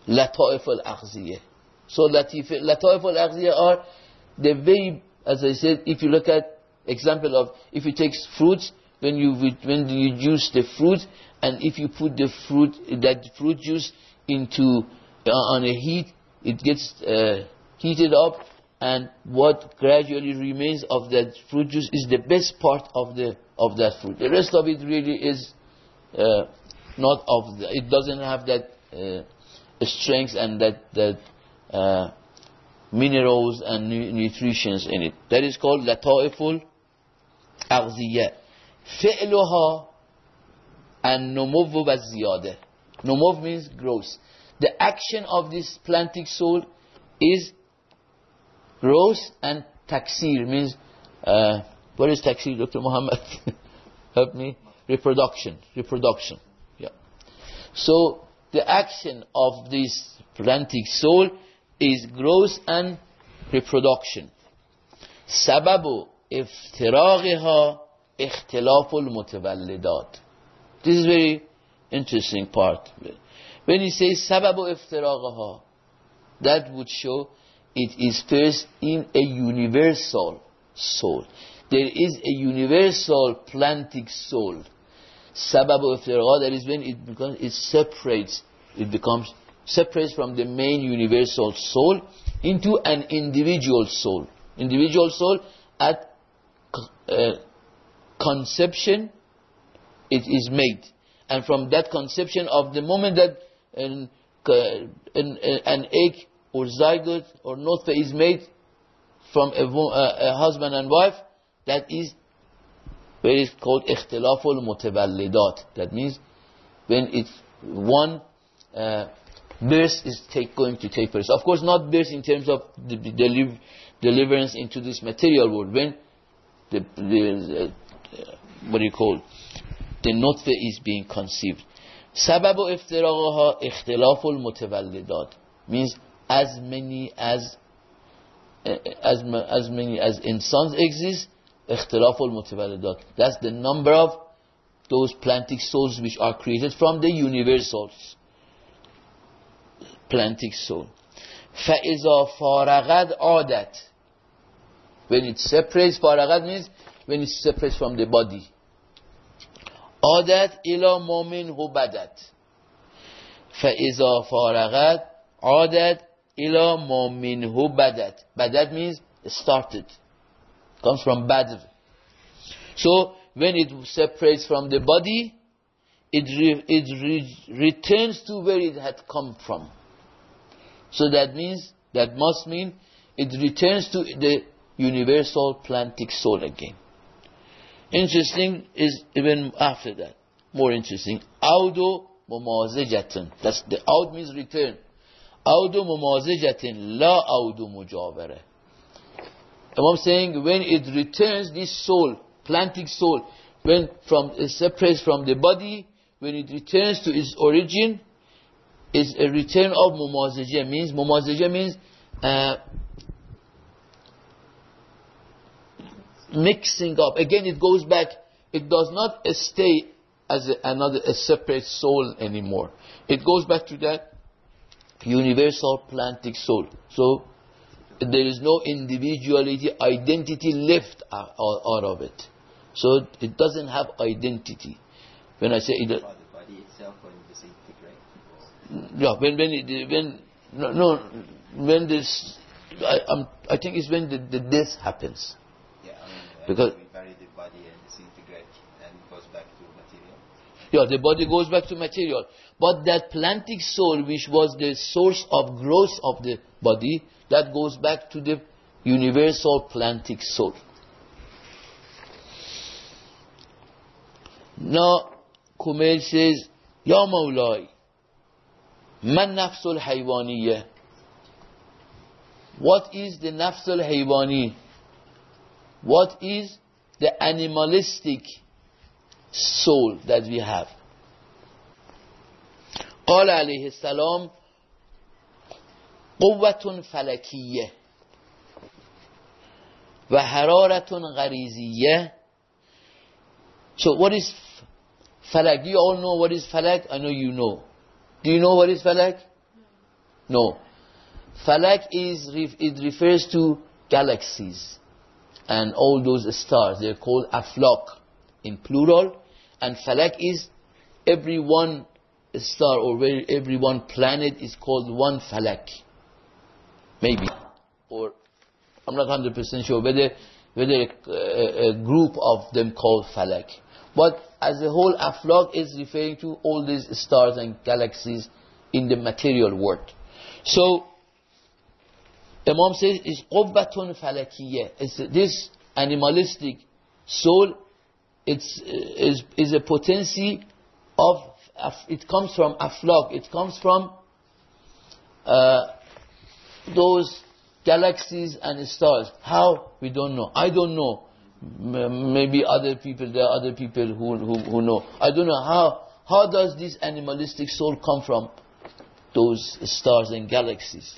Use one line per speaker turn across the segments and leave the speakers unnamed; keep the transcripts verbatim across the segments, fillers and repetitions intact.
لطائف الاغذیه. So لطیف لطائف الاغذیه are the way, as I said, if you look at example of, if you take fruits, when you when you juice the fruit, and if you put the fruit, that fruit juice into uh, on a heat, it gets uh, heated up, and what gradually remains of that fruit juice is the best part of the of that fruit. The rest of it really is uh, not of the, it doesn't have that uh, strength and that that uh, minerals and nu nutritions in it. That is called لطائف الأغذية. فعلها النمو والزيادة. Numov means growth. The action of this planting soul is growth, and taksir means uh, what is taksir, Doctor Muhammad? Help me. Reproduction. Reproduction. Yeah. So the action of this planting soul is growth and reproduction. سبب افتراقها اختلاف المتولدات. This is very interesting part. When he says سبب افتراقها, that would show it is first in a universal soul. There is a universal planting soul. سبب افتراقها, that is when it becomes, it separates, it becomes separates from the main universal soul into an individual soul. Individual soul at uh, conception it is made, and from that conception, of the moment that an, an, an egg or zygote or nutfa is made from a, a husband and wife, that is where it's called اختلاف المتولدات. That means when it's one uh, birth is take, going to take place. Of course, not birth in terms of the, the deliver, deliverance into this material world. When the, the uh, what do you call, the nutfa is being conceived. سبب افتراقها اختلاف المتولدات means as many as uh, as as many as insans exist. اختلاف المتولدات, that's the number of those planting souls which are created from the universals. Planting soul. فإذا فارغت عادت, when it separates, فارغت means when it separates from the body. عادت إلى ما منه بدت. فإذا فارغت عادت إلى ما منه بدت. بدت means started, comes from badr. So when it separates from the body, it re, it re, returns to where it had come from. So that means, that must mean it returns to the universal planting soul again. Interesting is even after that, more interesting. Audu mumazijatan. That's the aud means return. Audu mumazijatin la audu mujawara. I'm saying when it returns, this soul, planting soul, when from it separates from the body, when it returns to its origin, is a return of mumazijah. Means mumazijah means uh, mixing up. Again, it goes back. It does not stay as a, another a separate soul anymore. It goes back to that universal planting soul. So there is no individuality, identity left out, out of it. So it doesn't have identity. When I say it,
the body itself when disintegrates.
Yeah, when when it, when no, no when this I I'm, I think it's when the, the death happens.
Yeah, I mean, uh,
because
we bury the body and disintegrate and goes back to material.
Yeah, the body goes back to material. But that planting soul, which was the source of growth of the body, that goes back to the universal planting soul. Now, Kumail says, Ya Mawlai, Man nafsul haywaniyya. What is the nafsul haywani? What is the animalistic soul that we have? قال عليه السلام قوة فلكية وحرارة غريزية. So what is falak? Do you all know what is falak? I know you know. Do you know what is falak? No. Falak is, it refers to galaxies and all those stars. They're called aflaq in plural. And falak is every one star or every one planet is called one falak. Maybe. Or I'm not one hundred percent sure whether, whether a, a group of them called falak. But as a whole, aflaq is referring to all these stars and galaxies in the material world. So, Imam says, is qubbatun falakiyya. It's this animalistic soul, it's, is, is a potency of, it comes from aflaq, it comes from uh, those galaxies and stars. How? We don't know. I don't know. Maybe other people, there are other people who, who, who know. I don't know how, how does this animalistic soul come from those stars and galaxies.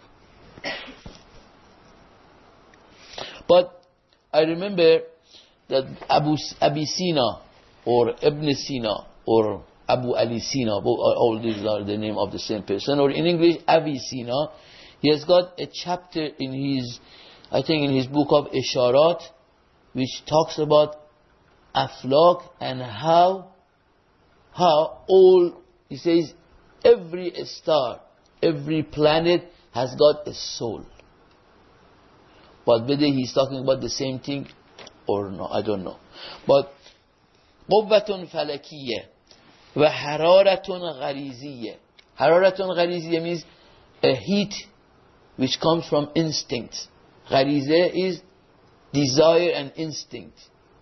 But I remember that Abu Abi Sina or Ibn Sina or Abu Ali Sina, all these are the name of the same person, or in English Abi Sina, he has got a chapter in his, I think in his book of Isharat, which talks about aflaq and how, how all, he says, every star, every planet has got a soul. But whether he's talking about the same thing or no, I don't know. But قوة فلكية وحرارة غريزية. حرارة غريزية means a heat which comes from instinct. غريزة is desire and instinct.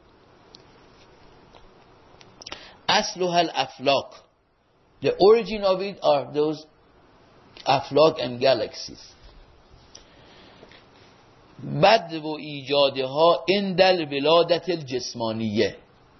أصلها الأفلاك. The origin of it are those aflaq and galaxies. بدء ایجادها عند الولادة الجسمانیه.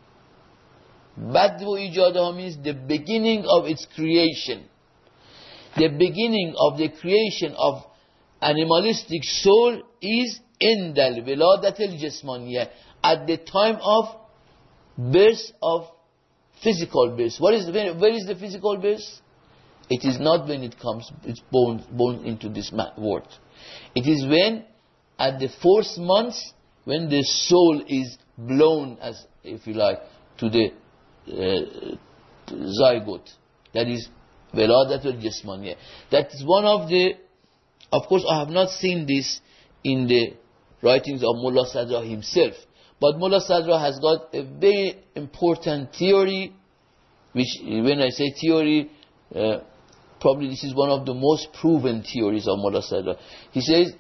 بدء ایجادها means the beginning of its creation. The beginning of the creation of animalistic soul is عند الولادة الجسمانیه, at the time of birth of physical birth. What is the, where is the physical birth? It is not when it comes, it's born, born into this world. It is when at the fourth month, when the soul is blown, as if you like, to the uh, zygote. That is veladatul jismaniyah. That is one of the, of course I have not seen this in the writings of Mullah Sadra himself. But Mullah Sadra has got a very important theory, which when I say theory, uh, probably this is one of the most proven theories of Mullah Sadra. He says,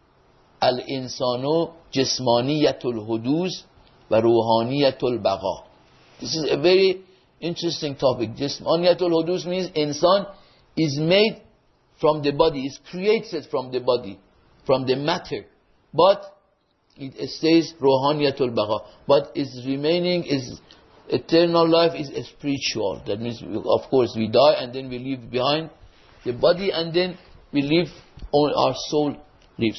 Al-insanu jismaniyatul huduz wa ruhaniyatul baqa. This is a very interesting topic. Jismaniyatul huduz means insan is made from the body, is created from the body, from the matter. But it says ruhaniyatul baqa. But its remaining is eternal life, is spiritual. That means, of course, we die and then we leave behind the body and then we live, on our soul lives.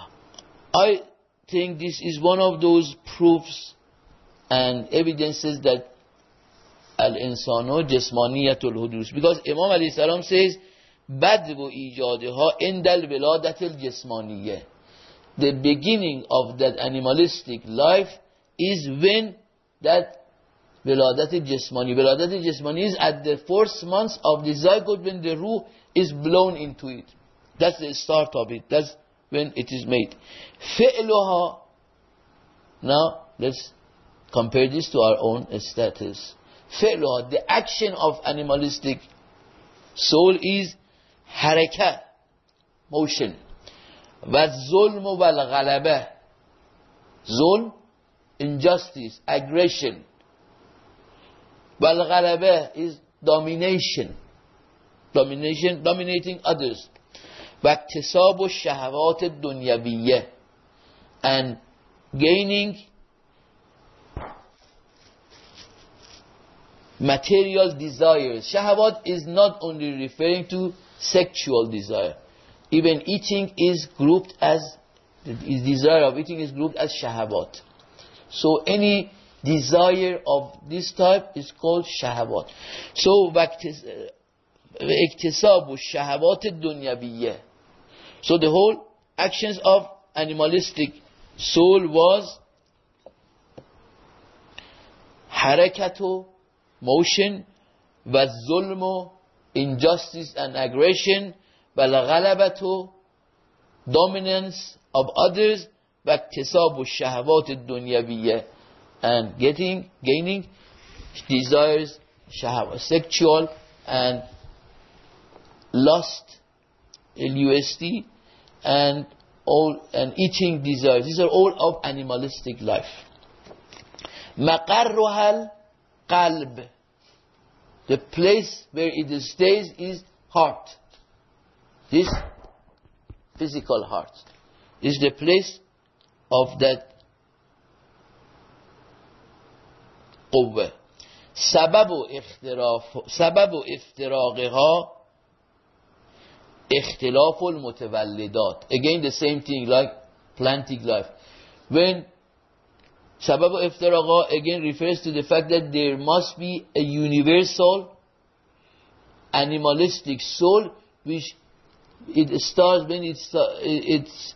I think this is one of those proofs and evidences that al-insanu jismaniyatul hudus, because Imam alayhi salam says badbu ijadeha indal veladatil jismaniyah. The beginning of that animalistic life is when that veladatil jismani, veladatil jismani is at the fourth month of the zygote, when the ruh is blown into it. That's the start of it. That's when it is made. Fi'luha. Now let's compare this to our own status. Fi'luha, the action of animalistic soul is haraka, motion. وَالظُّلْمُ وَالْغَلَبَةِ. Zulm, injustice, aggression. وَالْغَلَبَةِ is domination. Domination, dominating others. واكتساب الشهوات الدنيوية, and gaining material desires. Shahawat is not only referring to sexual desire. Even eating is grouped as, the desire of eating is grouped as shahawat. So any desire of this type is called shahawat. So اکتساب الشهوات الدنیویه. So the whole actions of animalistic soul was حرکت و motion و ظلم و injustice and aggression و الغلبت و dominance of others و اکتساب الشهوات الدنیویه and getting gaining desires shahwa, sexual and lust, L U S T, and all and eating desires. These are all of animalistic life. مقرها القلب. The place where it stays is heart. This physical heart is the place of that قوة. سبب اختلاف سبب افتراقها اختلاف المتولدات. Again the same thing like planting life. When سبب افتراقها again refers to the fact that there must be a universal animalistic soul which it starts when it's it's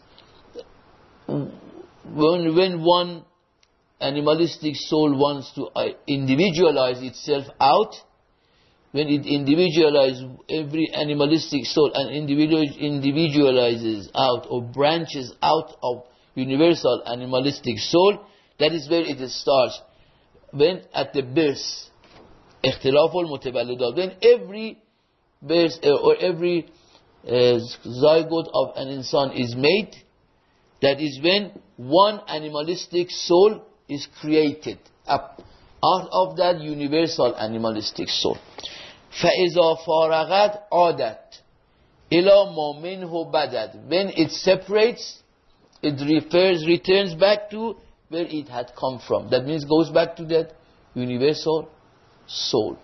when when one animalistic soul wants to individualize itself out, when it individualizes every animalistic soul and individual individualizes out or branches out of universal animalistic soul, that is where it starts. When at the birth, اختلاف المتولدات, when every birth or every uh, zygote of an insan is made, that is when one animalistic soul is created up out of that universal animalistic soul. فَإِذَا فَارَغَتْ عَادَتْ إِلَى مَا مِنْهُ بَدَتْ. When it separates, it refers, returns back to where it had come from. That means goes back to that universal soul.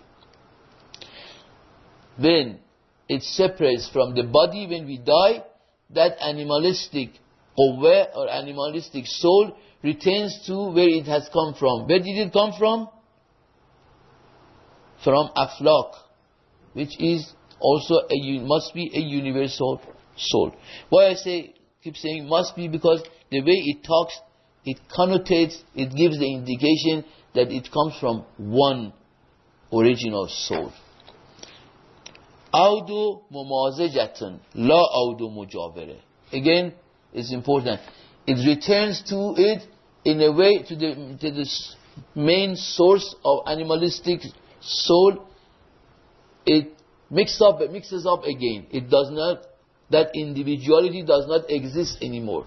When it separates from the body, when we die, that animalistic qawwa or animalistic soul returns to where it has come from. Where did it come from? From aflaq, which is also a must be a universal soul. Why I say keep saying must be, because the way it talks, it connotates, it gives the indication that it comes from one original soul. Audu mumazajatan la audu mujawara. Again, it's important. It returns to it in a way to the to the main source of animalistic soul. It mixes up, it mixes up again. It does not, that individuality does not exist anymore.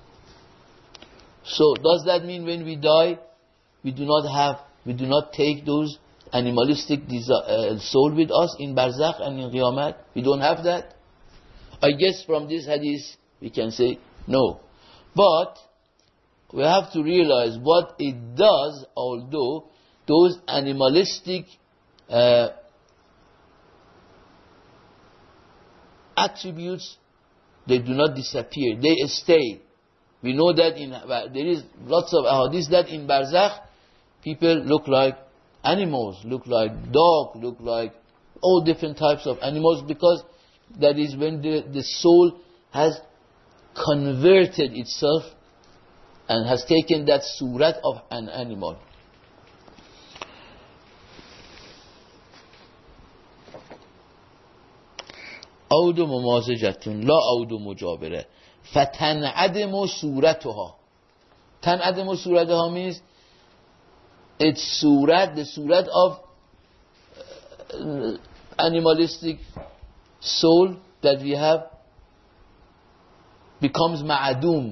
So does that mean when we die, we do not have, we do not take those animalistic desire, uh, soul with us in Barzakh and in Qiyamah? We don't have that? I guess from this hadith we can say no. But we have to realize what it does, although those animalistic uh, attributes, they do not disappear, they stay. We know that in there is lots of ahadith that in Barzakh people look like animals, look like dog, look like all different types of animals, because that is when the, the soul has converted itself and has taken that surat of an animal. عود ممازجة لا عود مجابرة فتنعدم صورتها. تنعدم صورتها means its surat, the surat of uh, animalistic soul that we have, becomes ma'adum.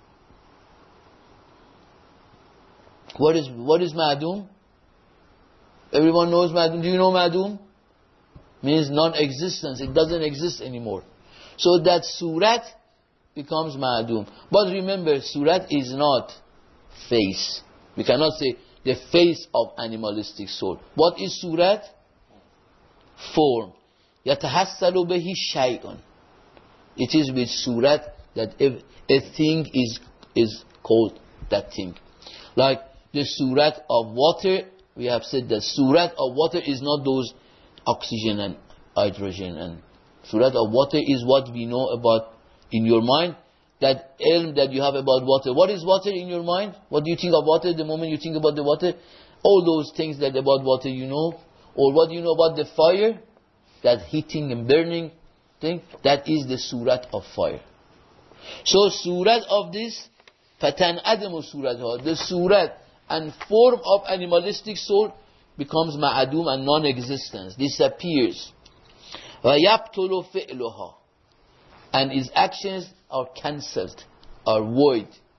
What is what is ma'adum? Everyone knows ma'adum. Do you know ma'adum? Means non-existence. It doesn't exist anymore. So that surat becomes ma'adum. But remember, surat is not face. We cannot say the face of animalistic soul. What is surat? Form. يَتَحَسَّلُ بِهِ شَيْءٌ. It is with surat that a thing is is called that thing. Like the surat of water, we have said that surat of water is not those oxygen and hydrogen. And surat of water is what we know about in your mind. That ilm that you have about water. What is water in your mind? What do you think of water the moment you think about the water? All those things that about water you know. Or what do you know about the fire? That heating and burning thing. That is the surat of fire. So surat of this, fatan adamu surat, the surat and form of animalistic soul becomes ma'adum and non-existence, disappears. وَيَبْتُلُ فِعْلُهَا, and its actions are cancelled, are void.